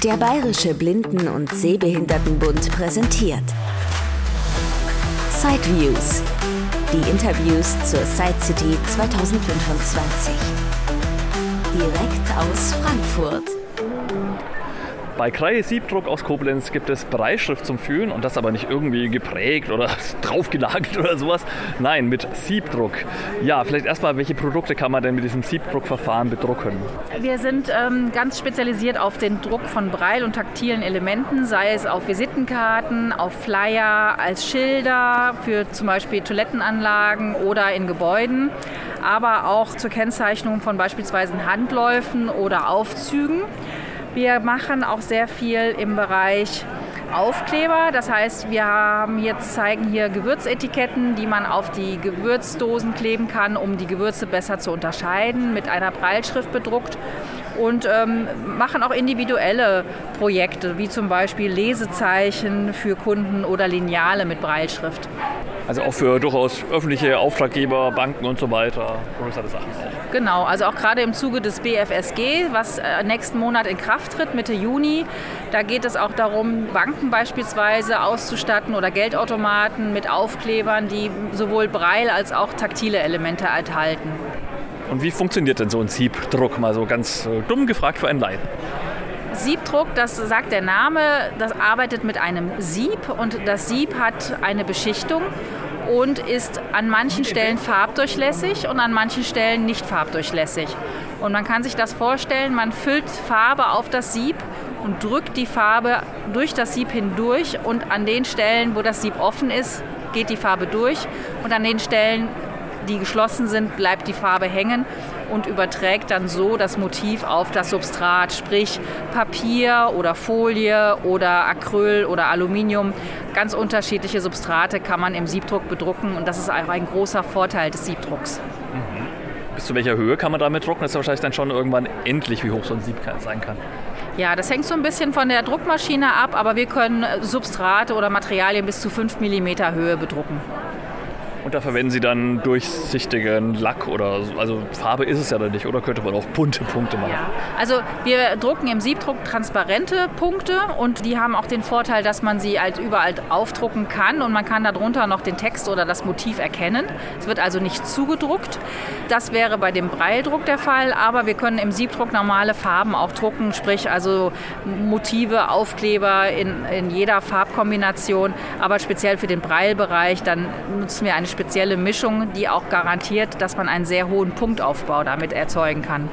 Der Bayerische Blinden- und Sehbehindertenbund präsentiert Sideviews, die Interviews zur Side City 2025. Direkt aus Frankfurt. Bei Kreie Siebdruck aus Koblenz gibt es Brailleschrift zum Fühlen und das aber nicht irgendwie geprägt oder draufgenagelt oder sowas. Nein, mit Siebdruck. Ja, vielleicht erstmal, welche Produkte kann man denn mit diesem Siebdruckverfahren bedrucken? Wir sind ganz spezialisiert auf den Druck von Braille- und taktilen Elementen, sei es auf Visitenkarten, auf Flyer, als Schilder für zum Beispiel Toilettenanlagen oder in Gebäuden, aber auch zur Kennzeichnung von beispielsweise Handläufen oder Aufzügen. Wir machen auch sehr viel im Bereich Aufkleber, das heißt, zeigen hier Gewürzetiketten, die man auf die Gewürzdosen kleben kann, um die Gewürze besser zu unterscheiden, mit einer Brailleschrift bedruckt. Und machen auch individuelle Projekte, wie zum Beispiel Lesezeichen für Kunden oder Lineale mit Brailleschrift. Also auch für durchaus öffentliche Auftraggeber, Banken und so weiter, größere Sachen auch. Genau, also auch gerade im Zuge des BFSG, was nächsten Monat in Kraft tritt, Mitte Juni, da geht es auch darum, Banken beispielsweise auszustatten oder Geldautomaten mit Aufklebern, die sowohl Braille als auch taktile Elemente enthalten. Und wie funktioniert denn so ein Siebdruck? Mal so ganz dumm gefragt für einen Laien. Siebdruck, das sagt der Name, das arbeitet mit einem Sieb und das Sieb hat eine Beschichtung und ist an manchen Stellen farbdurchlässig und an manchen Stellen nicht farbdurchlässig. Und man kann sich das vorstellen, man füllt Farbe auf das Sieb und drückt die Farbe durch das Sieb hindurch und an den Stellen, wo das Sieb offen ist, geht die Farbe durch und an den Stellen, die geschlossen sind, bleibt die Farbe hängen und überträgt dann so das Motiv auf das Substrat, sprich Papier oder Folie oder Acryl oder Aluminium. Ganz unterschiedliche Substrate kann man im Siebdruck bedrucken und das ist auch ein großer Vorteil des Siebdrucks. Bis zu welcher Höhe kann man damit drucken? Das ist ja wahrscheinlich dann schon irgendwann endlich, wie hoch so ein Sieb sein kann. Ja, das hängt so ein bisschen von der Druckmaschine ab, aber wir können Substrate oder Materialien bis zu 5 mm Höhe bedrucken. Und da verwenden Sie dann durchsichtigen Lack oder so. Also Farbe ist es ja dann nicht, oder könnte man auch bunte Punkte machen? Ja, also wir drucken im Siebdruck transparente Punkte und die haben auch den Vorteil, dass man sie halt überall aufdrucken kann und man kann darunter noch den Text oder das Motiv erkennen. Es wird also nicht zugedruckt. Das wäre bei dem Braille-Druck der Fall, aber wir können im Siebdruck normale Farben auch drucken, sprich also Motive, Aufkleber in jeder Farbkombination, aber speziell für den Braille-Bereich, dann nutzen wir eine spezielle Mischung, die auch garantiert, dass man einen sehr hohen Punktaufbau damit erzeugen kann.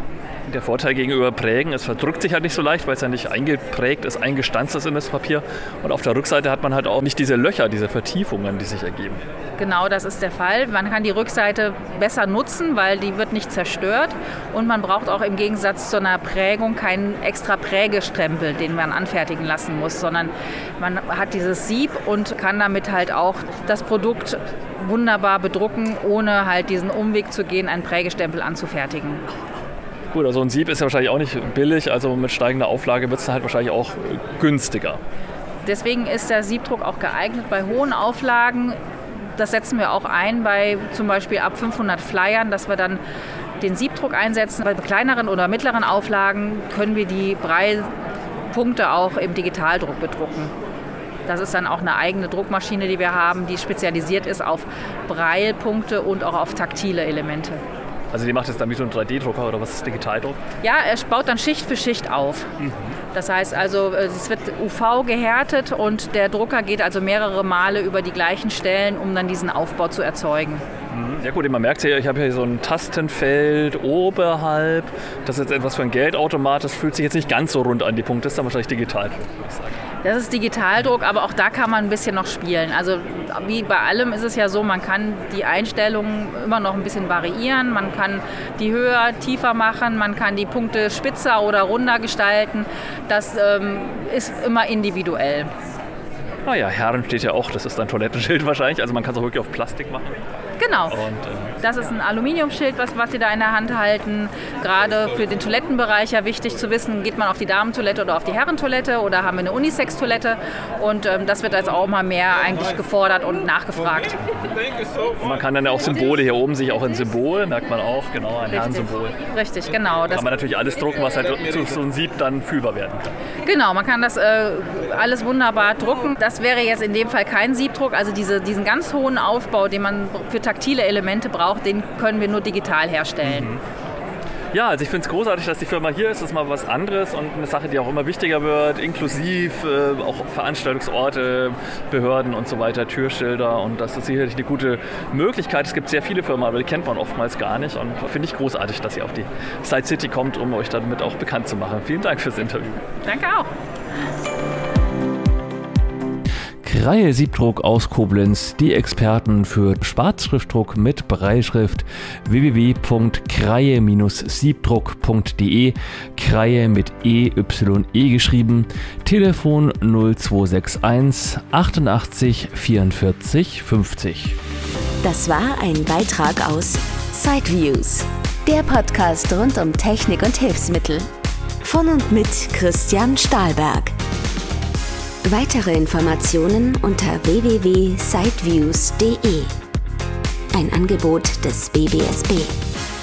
Der Vorteil gegenüber Prägen, es verdrückt sich halt nicht so leicht, weil es ja nicht eingeprägt ist, eingestanzt ist in das Papier. Und auf der Rückseite hat man halt auch nicht diese Löcher, diese Vertiefungen, die sich ergeben. Genau, das ist der Fall. Man kann die Rückseite besser nutzen, weil die wird nicht zerstört. Und man braucht auch im Gegensatz zu einer Prägung keinen extra Prägestempel, den man anfertigen lassen muss, sondern man hat dieses Sieb und kann damit halt auch das Produkt wunderbar bedrucken, ohne halt diesen Umweg zu gehen, einen Prägestempel anzufertigen. Gut, also ein Sieb ist ja wahrscheinlich auch nicht billig, also mit steigender Auflage wird es dann halt wahrscheinlich auch günstiger. Deswegen ist der Siebdruck auch geeignet bei hohen Auflagen. Das setzen wir auch ein bei zum Beispiel ab 500 Flyern, dass wir dann den Siebdruck einsetzen. Bei kleineren oder mittleren Auflagen können wir die Braille-Punkte auch im Digitaldruck bedrucken. Das ist dann auch eine eigene Druckmaschine, die wir haben, die spezialisiert ist auf Braille-Punkte und auch auf taktile Elemente. Also die macht jetzt dann wie so ein 3D-Drucker oder was ist Digitaldruck? Ja, er baut dann Schicht für Schicht auf. Das heißt also, es wird UV gehärtet und der Drucker geht also mehrere Male über die gleichen Stellen, um dann diesen Aufbau zu erzeugen. Ja gut, man merkt ja, ich habe hier so ein Tastenfeld oberhalb. Das ist jetzt etwas für ein Geldautomat. Das fühlt sich jetzt nicht ganz so rund an, die Punkte. Das ist dann wahrscheinlich Digitaldruck, würde ich sagen. Das ist Digitaldruck, aber auch da kann man ein bisschen noch spielen. Also wie bei allem ist es ja so, man kann die Einstellungen immer noch ein bisschen variieren. Man kann die höher, tiefer machen, man kann die Punkte spitzer oder runder gestalten. Das ist immer individuell. Naja, Herren steht ja auch, das ist ein Toilettenschild wahrscheinlich. Also man kann es auch wirklich auf Plastik machen. Genau. Und, das ist ein Aluminiumschild, was Sie da in der Hand halten. Gerade für den Toilettenbereich ja wichtig zu wissen, geht man auf die Damentoilette oder auf die Herrentoilette oder haben wir eine Unisex-Toilette? Und das wird jetzt auch mal mehr eigentlich gefordert und nachgefragt. man kann dann ja auch Symbole hier oben sich auch ein Symbol, merkt man auch, genau, ein Herrensymbol. Richtig, genau. Da kann man natürlich alles drucken, was halt zu so einem Sieb dann fühlbar werden kann. Genau, man kann das alles wunderbar drucken. Das wäre jetzt in dem Fall kein Siebdruck. Also diesen ganz hohen Aufbau, den man für taktile Elemente braucht, den können wir nur digital herstellen. Ja, also ich finde es großartig, dass die Firma hier ist. Das ist mal was anderes und eine Sache, die auch immer wichtiger wird, inklusiv auch Veranstaltungsorte, Behörden und so weiter, Türschilder. Und das ist sicherlich eine gute Möglichkeit. Es gibt sehr viele Firmen, aber die kennt man oftmals gar nicht. Und finde ich großartig, dass ihr auf die Side City kommt, um euch damit auch bekannt zu machen. Vielen Dank fürs Interview. Danke auch. Kraie Siebdruck aus Koblenz, die Experten für Schwarzschriftdruck mit Brailleschrift, www.kraie-siebdruck.de, Kraie mit EYE geschrieben, Telefon 0261 88 44 50. Das war ein Beitrag aus Sideviews, der Podcast rund um Technik und Hilfsmittel. Von und mit Christian Stahlberg. Weitere Informationen unter www.sideviews.de. Ein Angebot des BBSB.